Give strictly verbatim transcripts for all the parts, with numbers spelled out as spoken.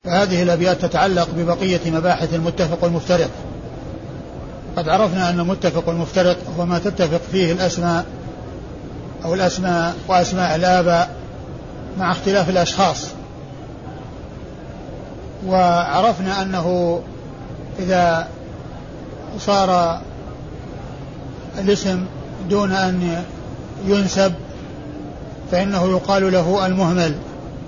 فهذه الأبيات تتعلق ببقية مباحث المتفق والمفترق. قد عرفنا أن المتفق والمفترق هو ما تتفق فيه الأسماء أو الأسماء وأسماء الآباء مع اختلاف الأشخاص، وعرفنا أنه إذا صار الاسم دون أن ينسب فإنه يقال له المهمل.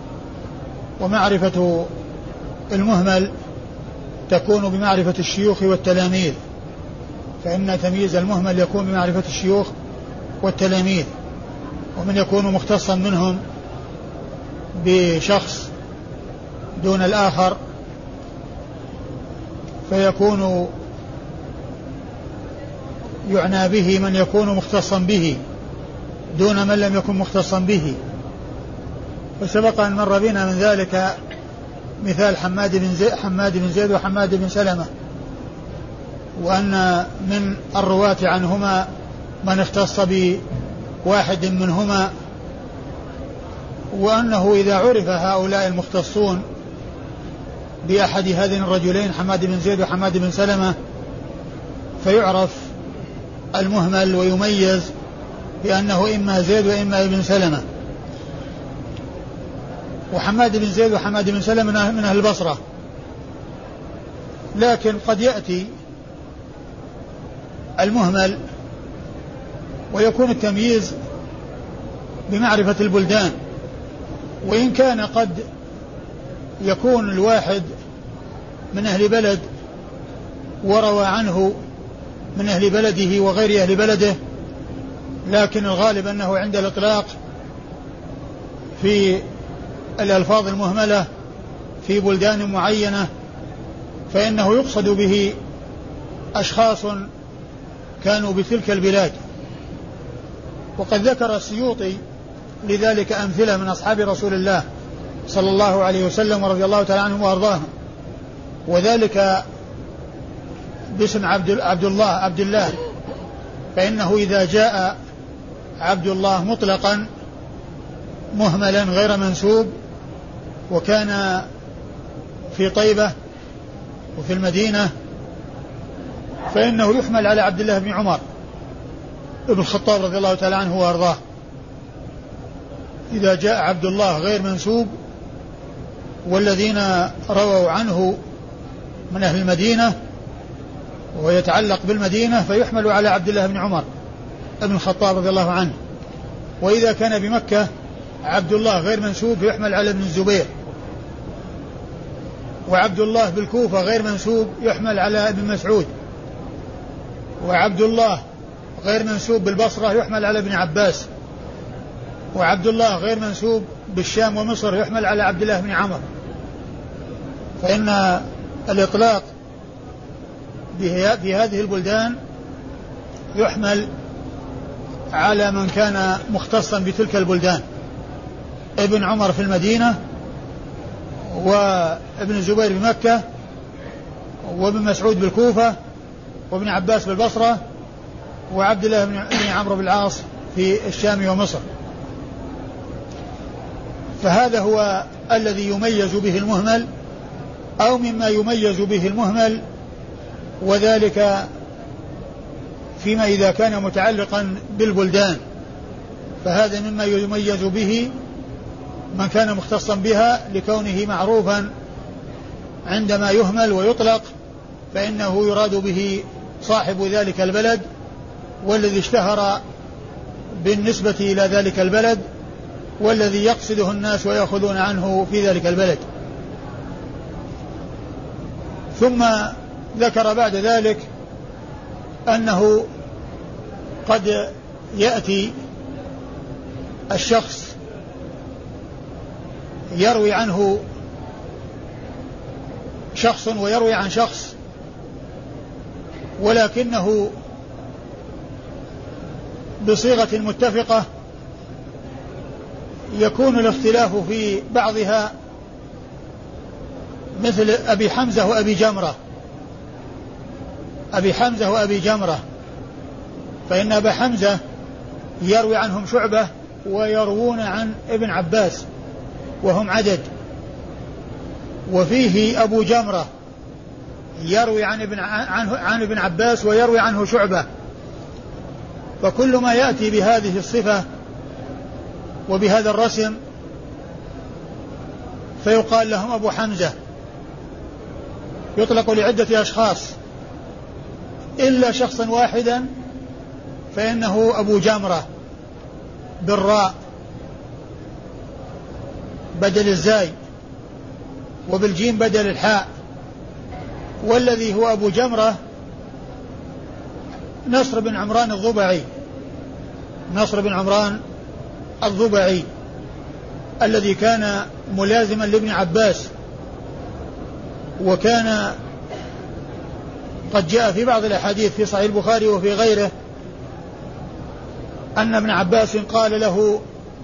ومعرفة المهمل تكون بمعرفة الشيوخ والتلاميذ، فإن تمييز المهمل يكون بمعرفة الشيوخ والتلاميذ، ومن يكون مختصا منهم بشخص دون الآخر فيكون يعنى به من يكون مختصا به دون من لم يكن مختصا به. وسبق أن مر بنا من ذلك مثال حماد بن زيد, حماد بن زيد وحماد بن سلمة، وأن من الرواة عنهما من اختص بواحد منهما، وأنه إذا عرف هؤلاء المختصون بأحد هذين الرجلين حماد بن زيد وحماد بن سلمة فيعرف المهمل ويميز بأنه إما زيد وإما ابن سلمة. وحماد بن زيد وحماد بن سلمة من أهل البصرة، لكن قد يأتي المهمل ويكون التمييز بمعرفة البلدان، وإن كان قد يكون الواحد من أهل بلد وروى عنه من أهل بلده وغير أهل بلده، لكن الغالب أنه عند الإطلاق في الألفاظ المهملة في بلدان معينة فإنه يقصد به أشخاص كانوا بتلك البلاد. وقد ذكر السيوطي لذلك أمثلة من أصحاب رسول الله صلى الله عليه وسلم ورضي الله تعالى عنهم وأرضاهم، وذلك باسم عبد, عبد الله عبد الله فإنه إذا جاء عبد الله مطلقا مهملا غير منسوب وكان في طيبة وفي المدينة فإنه يحمل على عبد الله بن عمر ابن الخطاب رضي الله تعالى عنه وأرضاه. إذا جاء عبد الله غير منسوب والذين رووا عنه من أهل المدينة ويتعلق بالمدينة فيحمل على عبد الله بن عمر ابن الخطاب رضي الله عنه. وإذا كان بمكة عبد الله غير منسوب يحمل على ابن الزبير، وعبد الله بالكوفة غير منسوب يحمل على ابن مسعود، وعبد الله غير منسوب بالبصرة يحمل على ابن عباس، وعبد الله غير منسوب بالشام ومصر يحمل على عبد الله بن عمر. فإن الإطلاق في هذه البلدان يحمل على من كان مختصا بتلك البلدان، ابن عمر في المدينة، وابن الزبير بمكة، وابن مسعود بالكوفة، وابن عباس بالبصرة، وعبد الله بن عمرو بالعاص في الشام ومصر. فهذا هو الذي يميز به المهمل أو مما يميز به المهمل، وذلك فيما إذا كان متعلقا بالبلدان فهذا مما يميز به من كان مختصا بها لكونه معروفا عندما يهمل ويطلق فإنه يراد به صاحب ذلك البلد والذي اشتهر بالنسبة إلى ذلك البلد والذي يقصده الناس ويأخذون عنه في ذلك البلد. ثم ذكر بعد ذلك أنه قد يأتي الشخص يروي عنه شخص ويروي عن شخص ولكنه بصيغة متفقة يكون الاختلاف في بعضها مثل أبي حمزة وأبي جمرة أبي حمزة وأبي جمرة فإن أبا حمزة يروي عنهم شعبة ويروون عن ابن عباس وهم عدد، وفيه أبو جمرة يروي عن ابن, عنه عن ابن عباس ويروي عنه شعبة، فكل ما يأتي بهذه الصفة وبهذا الرسم فيقال لهم أبو حمزة، يطلق لعدة أشخاص إلا شخصا واحدا فإنه أبو جمرة بالراء بدل الزاي وبالجيم بدل الحاء، والذي هو أبو جمرة نصر بن عمران الضبعي، نصر بن عمران الضبعي الذي كان ملازما لابن عباس، وكان قد جاء في بعض الأحاديث في صحيح البخاري وفي غيره أن ابن عباس قال له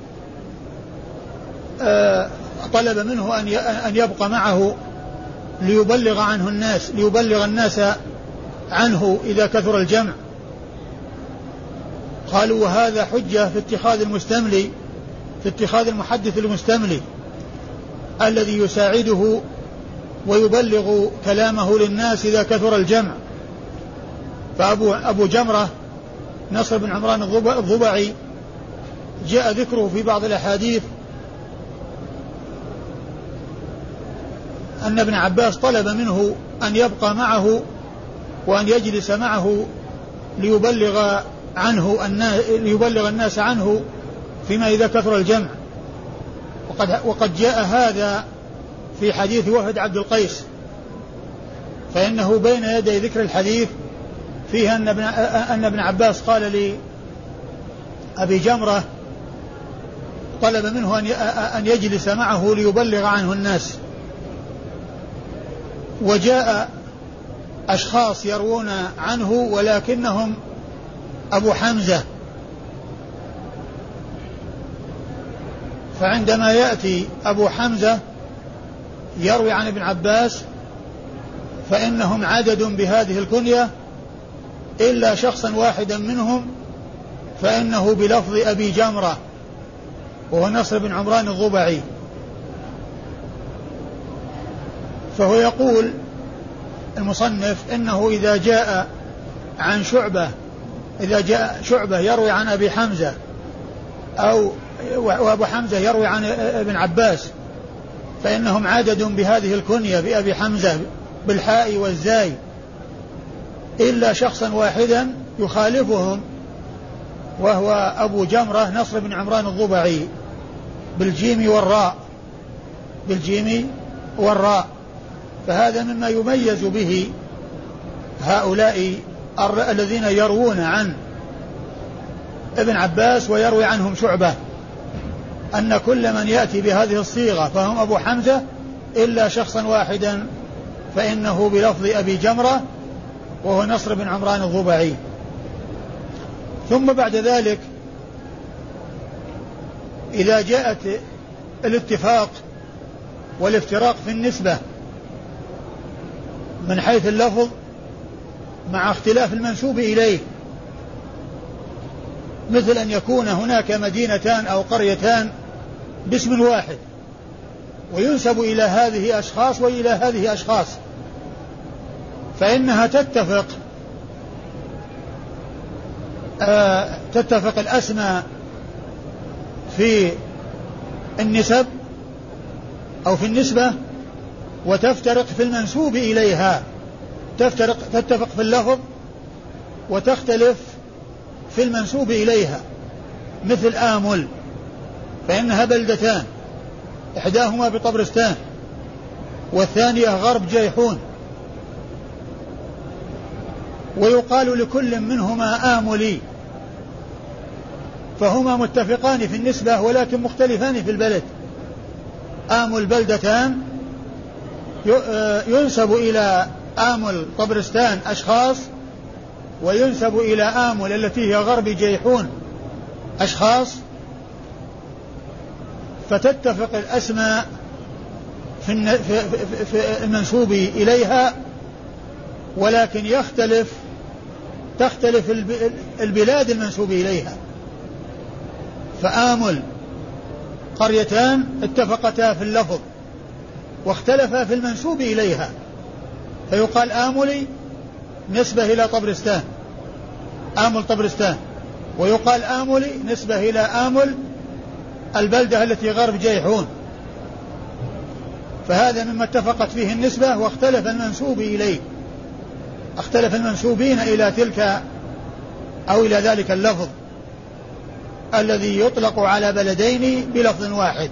آه طلب منه أن يبقى معه ليبلغ عنه الناس ليبلغ الناس عنه إذا كثر الجمع. قالوا وهذا حجة في اتخاذ المستملي في اتخاذ المحدث المستملي الذي يساعده ويبلغ كلامه للناس إذا كثر الجمع. فأبو أبو جمرة نصر بن عمران الضبعي جاء ذكره في بعض الأحاديث أن ابن عباس طلب منه أن يبقى معه وأن يجلس معه ليبلغ عنه الناس ليبلغ الناس عنه فيما إذا كثر الجمع. وقد, وقد جاء هذا في حديث وفد عبد القيس، فإنه بين يدي ذكر الحديث فيه أن ابن, أن ابن عباس قال لأبي جمرة طلب منه أن يجلس معه ليبلغ عنه الناس. وجاء أشخاص يروون عنه ولكنهم أبو حمزة، فعندما يأتي أبو حمزة يروي عن ابن عباس فإنهم عدد بهذه الكنية إلا شخصا واحدا منهم فإنه بلفظ أبي جمرة وهو نصر بن عمران الضبعي. فهو يقول المصنف إنه إذا جاء عن شعبة إذا جاء شعبة يروي عن أبي حمزة أو وأبو حمزة يروي عن ابن عباس فإنهم عدد بهذه الكنية بأبي حمزة بالحاء والزاي إلا شخصا واحدا يخالفهم وهو أبو جمرة نصر بن عمران الضبعي بالجيم والراء بالجيم والراء. فهذا مما يميز به هؤلاء الذين يروون عن ابن عباس ويروي عنهم شعبة، أن كل من يأتي بهذه الصيغة فهم أبو حمزة إلا شخصا واحدا فإنه بلفظ أبي جمرة وهو نصر بن عمران الضبعي. ثم بعد ذلك إذا جاءت الاتفاق والافتراق في النسبة من حيث اللفظ مع اختلاف المنسوب إليه، مثل أن يكون هناك مدينتان أو قريتان باسم واحد وينسب إلى هذه أشخاص وإلى هذه أشخاص، فإنها تتفق آه تتفق الأسماء في النسب أو في النسبة وتفترق في المنسوب إليها، تفترق تتفق في اللفظ وتختلف في المنسوب إليها. مثل آمل فإنها بلدتان إحداهما بطبرستان والثانية غرب جيحون، ويقال لكل منهما آملي، فهما متفقان في النسبة ولكن مختلفان في البلد. آمل بلدتان ينسب إلى آمل طبرستان أشخاص وينسب إلى آمل التي هي غرب جيحون أشخاص، فتتفق الأسماء في المنسوب إليها ولكن يختلف تختلف البلاد المنسوب إليها. فآمل قريتان اتفقتا في اللفظ واختلف في المنسوب إليها، فيقال آملي نسبة إلى طبرستان، آمل طبرستان، ويقال آملي نسبة إلى آمل البلدة التي غرب جيحون. فهذا مما اتفقت فيه النسبة، واختلف المنسوب إليه، اختلف المنسوبين إلى تلك أو إلى ذلك اللفظ الذي يطلق على بلدين بلفظ واحد.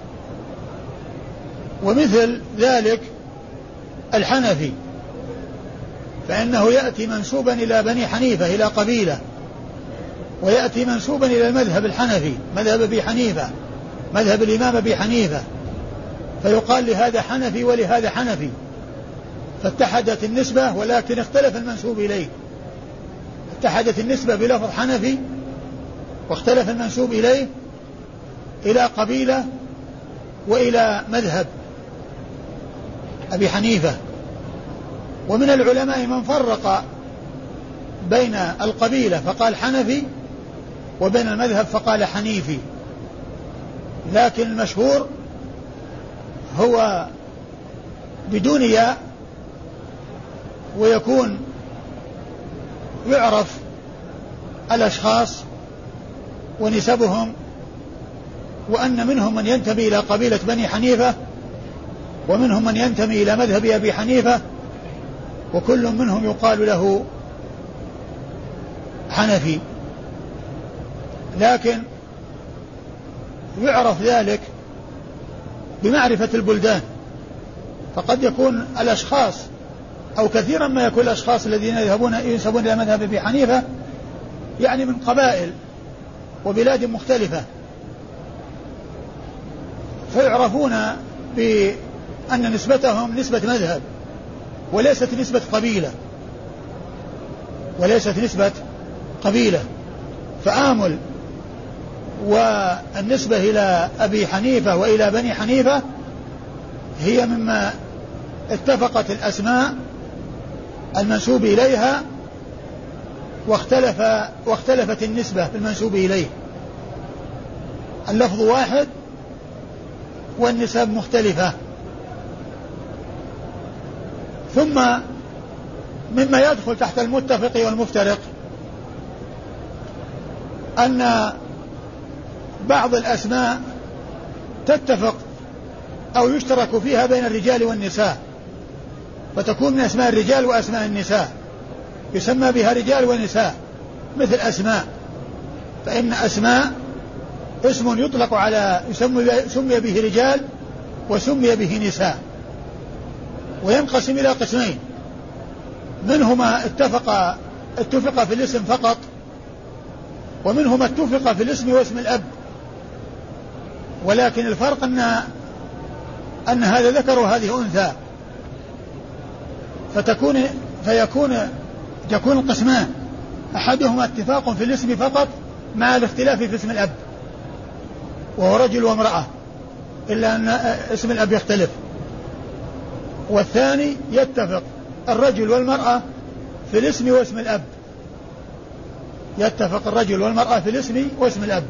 ومثل ذلك الحنفي، فإنه يأتي منسوبا إلى بني حنيفة، إلى قبيلة، ويأتي منسوبا إلى المذهب الحنفي، مذهب أبي حنيفة، مذهب الإمام أبي حنيفة، فيقال لهذا حنفي ولهذا حنفي، فاتحدت النسبة ولكن اختلف المنسوب إليه، اتحدت النسبة بلفظ حنفي واختلف المنسوب إليه إلى قبيلة وإلى مذهب أبي حنيفة. ومن العلماء من فرق بين القبيلة فقال حنفي وبين المذهب فقال حنيفي، لكن المشهور هو بدون ياء، ويكون يعرف الأشخاص ونسبهم، وأن منهم من ينتمي إلى قبيلة بني حنيفة، ومنهم من ينتمي إلى مذهب أبي حنيفة، وكل منهم يقال له حنفي، لكن يعرف ذلك بمعرفة البلدان، فقد يكون الأشخاص أو كثيرا ما يكون الأشخاص الذين يذهبون ينسبون إلى مذهب أبي حنيفة يعني من قبائل وبلاد مختلفة، فيعرفون بأن نسبتهم نسبة مذهب وليست نسبة قبيلة، وليست نسبة قبيلة. فآمل والنسبة إلى أبي حنيفة وإلى بني حنيفة هي مما اتفقت الأسماء المنسوب إليها واختلف واختلفت النسبة بالمنسوب إليه، اللفظ واحد والنسب مختلفة. ثم مما يدخل تحت المتفق والمفترق أن بعض الأسماء تتفق أو يشترك فيها بين الرجال والنساء، فتكون من أسماء الرجال وأسماء النساء، يسمى بها رجال ونساء، مثل أسماء، فإن أسماء اسم يطلق على سمي به رجال وسمي به نساء، وينقسم إلى قسمين، منهما اتفق اتفق في الاسم فقط، ومنهما اتفق في الاسم واسم الأب، ولكن الفرق أن أن هذا ذكر وهذه أنثى، فتكون فيكون يكون القسمان أحدهما اتفاق في الاسم فقط مع الاختلاف في اسم الأب، وهو رجل وامرأة، إلا أن اسم الأب يختلف، والثاني يتفق الرجل والمرأة في الاسم واسم الأب، يتفق الرجل والمرأة في الاسم واسم الأب،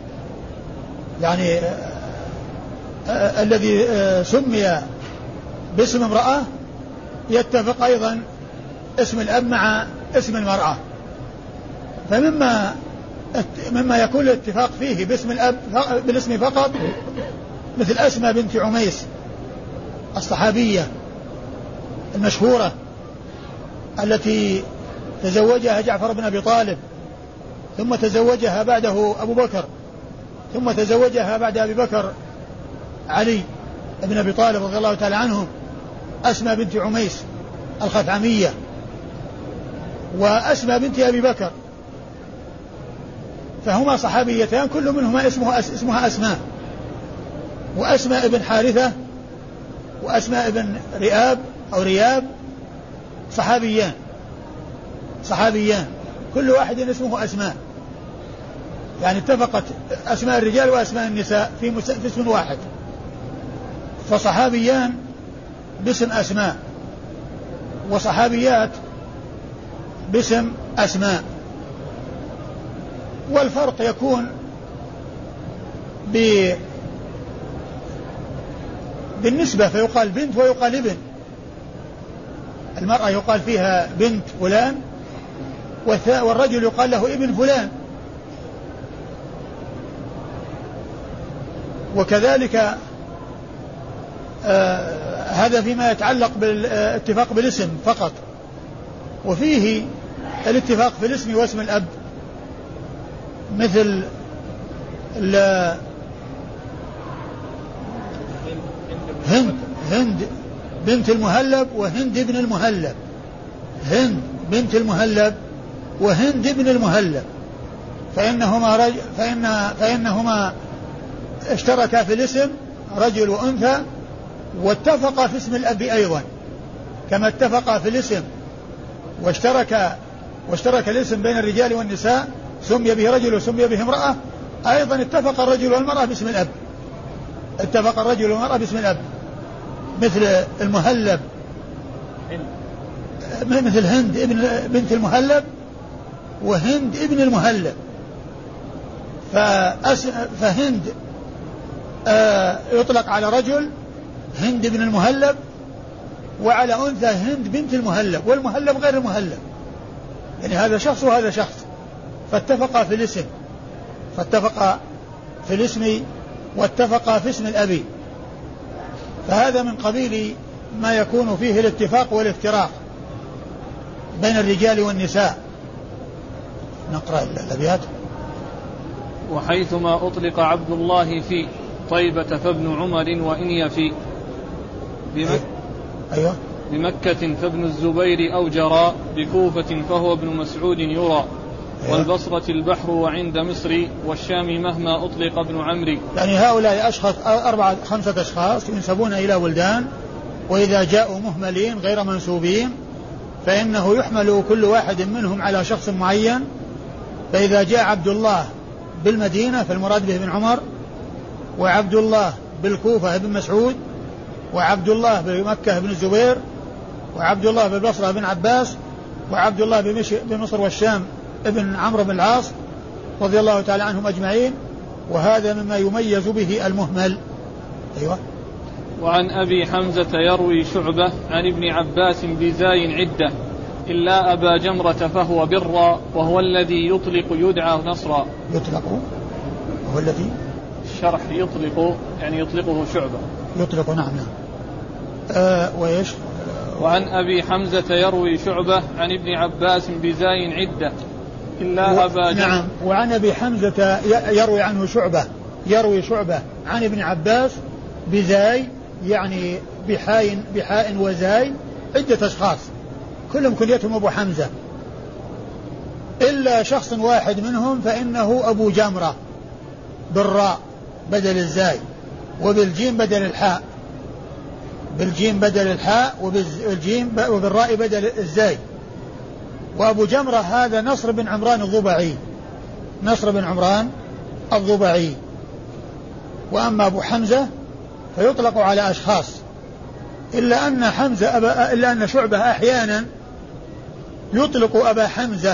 يعني آه الذي آه سمي باسم امرأة يتفق أيضا اسم الأب مع اسم المرأة. فمما مما يكون الاتفاق فيه باسم الأب بالاسم فقط مثل أسماء بنت عميس الصحابية المشهورة التي تزوجها جعفر بن أبي طالب، ثم تزوجها بعده أبو بكر، ثم تزوجها بعد أبي بكر علي بن أبي طالب رضي الله تعالى عنهم، أسماء بنت عميس الخثعمية، وأسماء بنت أبي بكر، فهما صحابيتان كل منهما اسمه اسمها أسماء، وأسماء ابن حارثة وأسماء ابن رئاب أو رياب صحابيان صحابيان كل واحد اسمه أسماء، يعني اتفقت أسماء الرجال وأسماء النساء في اسم واحد، فصحابيان باسم أسماء وصحابيات باسم أسماء. والفرق يكون بالنسبة فيقال بنت ويقال ابن. المرأة يقال فيها بنت فلان والرجل يقال له ابن فلان. وكذلك آه هذا فيما يتعلق بالاتفاق بالاسم فقط. وفيه الاتفاق في الاسم واسم الأب مثل هند هند بنت المهلب وهند ابن المهلب. هند بنت المهلب وهند ابن المهلب فإنهما, رج... فإن... فإنهما اشتركا في الاسم رجل وأنثى واتفقا في اسم الأب أيضا كما اتفقا في الاسم واشترك واشترك الاسم بين الرجال والنساء سمي به رجل وسمي به امرأة. أيضا اتفق الرجل والمرأة باسم الأب اتفق الرجل والمرأة باسم الأب مثل المهلب مثل هند ابن بنت المهلب وهند ابن المهلب. فهند يطلق على رجل هند بن المهلب وعلى أنثى هند بنت المهلب والمهلب غير المهلب يعني هذا شخص وهذا شخص فاتفقا في الاسم فاتفقا في الاسم واتفقا في اسم الأب. فهذا من قبيل ما يكون فيه الاتفاق والافتراق بين الرجال والنساء. نقرأ الأبيات. وحيثما أطلق عبد الله في طيبة فابن عمر وإن يفي بمك أيوة. بمكة فابن الزبير أو جرى بكوفة فهو ابن مسعود يرى أيوة. والبصرة البحر وعند مصر والشام مهما أطلق ابن عمرو. يعني هؤلاء أشخاص أربعة خمسة أشخاص ينسبون إلى ولدان وإذا جاءوا مهملين غير منسوبين فإنه يحمل كل واحد منهم على شخص معين. فإذا جاء عبد الله بالمدينة فالمراد به ابن عمر وعبد الله بالكوفة ابن مسعود وعبد الله بمكة ابن الزبير وعبد الله بالبصرة ابن عباس وعبد الله بمصر والشام ابن عمرو بن العاص رضي الله تعالى عنهم أجمعين. وهذا مما يميز به المهمل. أيوة. وعن أبي حمزة يروي شعبة عن ابن عباس بزاي عدة إلا أبا جمرة فهو برا وهو الذي يطلق يدعى نصرا. يطلق هو الذي الشرح يطلق يعني يطلقه شعبة يطلق نعم نعم. آه وإيش. وعن أبي حمزة يروي شعبة عن ابن عباس بزاي عدة إلا و... أبا جمرة. نعم. وعن أبي حمزة يروي عنه شعبة يروي شعبة عن ابن عباس بزاي يعني بحاء بحاء وزاي عدة أشخاص كلهم كليتهم أبو حمزة إلا شخص واحد منهم فإنه أبو جمرة بالراء بدل الزاي وبالجيم بدل الحاء بالجيم بدل الحاء وبالجيم وبالراء بدل الزاي. وأبو جمرة هذا نصر بن عمران الضبعي نصر بن عمران الضبعي. وأما أبو حمزة فيطلق على أشخاص إلا أن حمزة أبا إلا أن شعبة أحيانا يطلق أبا حمزة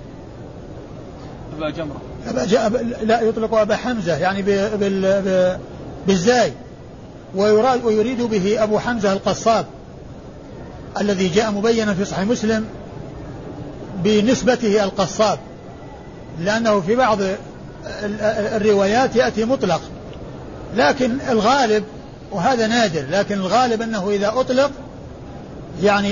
أبا جمرة أبا ج... لا يطلق أبا حمزة يعني ب... بال... ب... بالزاي ويراد ويريد به أبو حمزة القصاب الذي جاء مبينا في صحيح مسلم بنسبته القصاب لأنه في بعض الروايات يأتي مطلق لكن الغالب وهذا نادر لكن الغالب أنه إذا أطلق يعني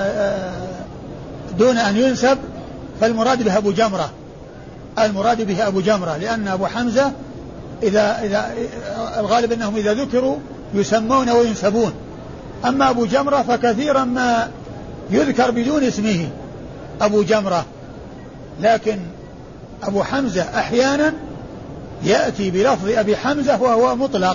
دون أن ينسب فالمراد به أبو جمرة المراد به أبو جمرة لأن أبو حمزة إذا, إذا الغالب أنهم إذا ذكروا يسمون وينسبون. أما أبو جمرة فكثيرا ما يذكر بدون اسمه أبو جمرة لكن أبو حمزة أحيانا يأتي بلفظ أبي حمزة وهو مطلق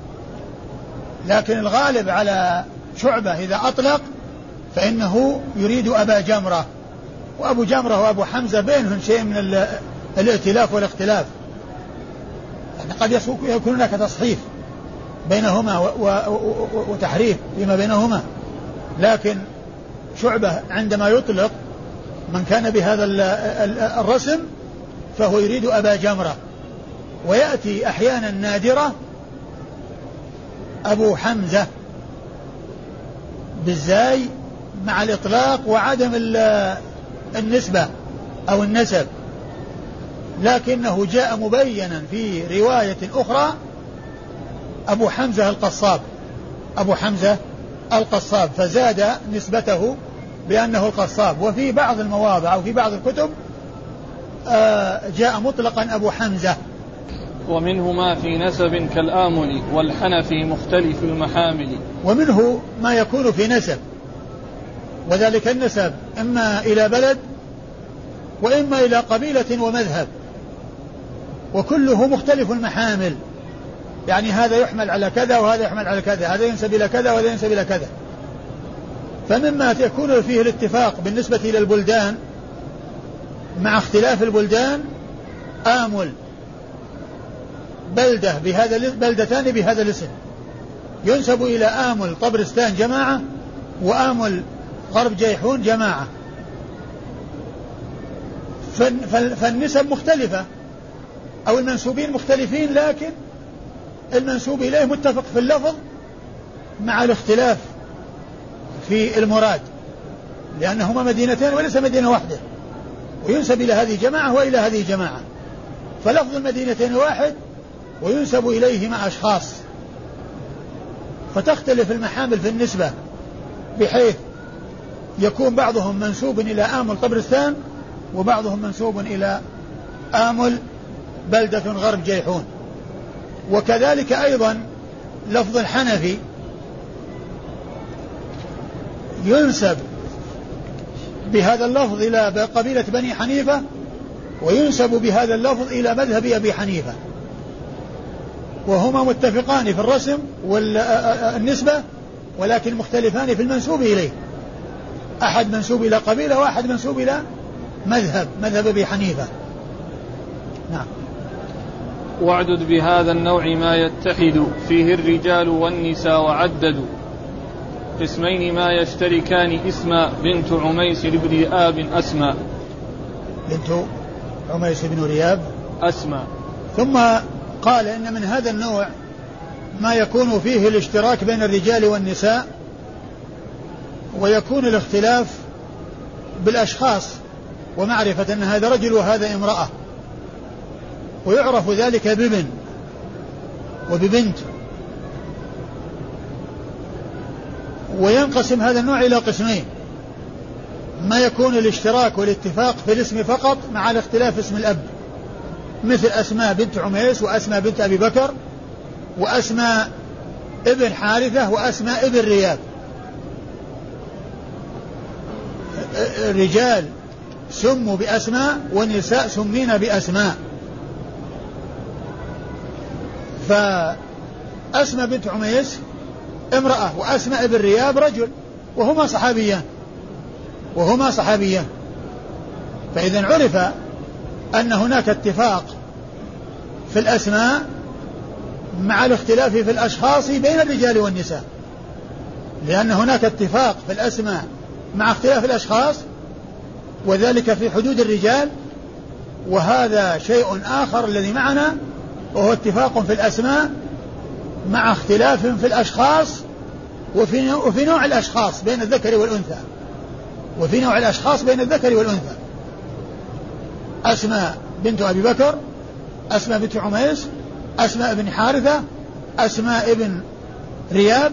لكن الغالب على شعبة إذا أطلق فإنه يريد أبا جمرة. وأبو جمرة وأبو حمزة بينهم شيء من الائتلاف والاختلاف يعني قد يكون هناك تصحيف بينهما وتحريف فيما بينهما لكن شعبة عندما يطلق من كان بهذا الرسم فهو يريد أبا جمرة. ويأتي أحيانا نادرة أبو حمزة بالزاي مع الإطلاق وعدم النسبة أو النسب، لكنه جاء مبينا في رواية أخرى أبو حمزة القصاب، أبو حمزة القصاب، فزاد نسبته بأنه القصاب. وفي بعض المواضع أو في بعض الكتب جاء مطلقا أبو حمزة. ومنه ما في نسب كالآمل والحنفي مختلف المحامل. ومنه ما يكون في نسب، وذلك النسب إما إلى بلد وإما إلى قبيلة ومذهب، وكله مختلف المحامل، يعني هذا يحمل على كذا وهذا يحمل على كذا، هذا ينسب إلى كذا وهذا ينسب إلى كذا. فمما يكون فيه الاتفاق بالنسبة إلى البلدان مع اختلاف البلدان آمل بلدة بهذا بلدتان بهذا الاسم ينسب إلى آمل طبرستان جماعة وآمل غرب جيحون جماعة، فالنسب مختلفة أو المنسوبين مختلفين، لكن المنسوب إليه متفق في اللفظ مع الاختلاف في المراد، لأنهما مدينتين وليس مدينة واحدة، وينسب إلى هذه جماعة وإلى هذه جماعة، فلفظ المدينتين واحد وينسب إليهما أشخاص، فتختلف المحامل في النسبة بحيث يكون بعضهم منسوب إلى آمل طبرستان وبعضهم منسوب إلى آمل بلدة غرب جيحون. وكذلك أيضا لفظ الحنفي ينسب بهذا اللفظ إلى قبيلة بني حنيفة وينسب بهذا اللفظ إلى مذهب أبي حنيفة، وهما متفقان في الرسم والنسبة ولكن مختلفان في المنسوب إليه، أحد منسوب إلى قبيلة وأحد منسوب إلى مذهب مذهب أبي حنيفة. نعم. واعدد بهذا النوع ما يتحد فيه الرجال والنساء وعددوا اسمين ما يشتركان اسما بنت عميس بن رياب أسماء. بنت عميس بن رياب أسماء. ثم قال إن من هذا النوع ما يكون فيه الاشتراك بين الرجال والنساء ويكون الاختلاف بالأشخاص ومعرفة أن هذا رجل وهذا امرأة، ويعرف ذلك بابن وببنت. وينقسم هذا النوع إلى قسمين: ما يكون الاشتراك والاتفاق في الاسم فقط مع الاختلاف اسم الأب، مثل أسماء بنت عميس وأسماء بنت أبي بكر وأسماء ابن حارثة وأسماء ابن رياب. الرجال سموا بأسماء والنساء سمين بأسماء، فأسماء بنت عميس امرأة وأسماء ابن رياب رجل، وهما صحابيان وهما صحابيان فإذا عرف أن هناك اتفاق في الأسماء مع الاختلاف في الأشخاص بين الرجال والنساء، لأن هناك اتفاق في الأسماء مع اختلاف الأشخاص وذلك في حدود الرجال، وهذا شيء آخر الذي معنا وهو اتفاق في الأسماء مع اختلاف في الأشخاص وفي, وفي نوع الأشخاص بين الذكر والأنثى وفي نوع الأشخاص بين الذكر والأنثى. أسماء بنت أبي بكر، أسماء بنت عميس، أسماء بن حارثة، أسماء ابن رياب،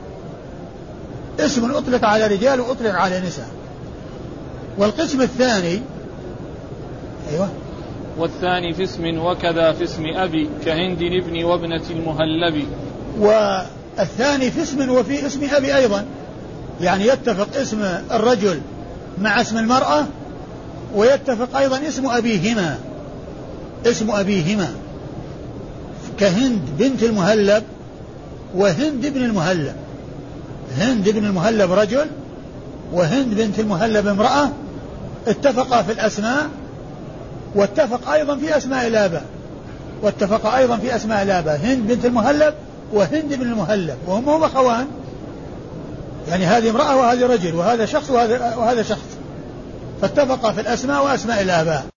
اسم أطلق على رجال وأطلق على نساء. والقسم الثاني أيوة والثاني في اسم وكذا في اسم أبي كهند ابن وابنة المهلب. والثاني في اسم وفي اسم أبي أيضا، يعني يتفق اسم الرجل مع اسم المرأة ويتفق أيضا اسم أبيهما اسم أبيهما كهند بنت المهلب وهند ابن المهلب. هند ابن المهلب رجل وهند بنت المهلب امرأة، اتفقا في الأسماء واتفق أيضا في أسماء الآباء واتفق أيضا في أسماء الآباء هند بنت المهلب وهند بن المهلب، وهم هم أخوان، يعني هذه امرأة وهذه رجل وهذا شخص وهذا, وهذا شخص، فاتفقا في الأسماء وأسماء الآباء.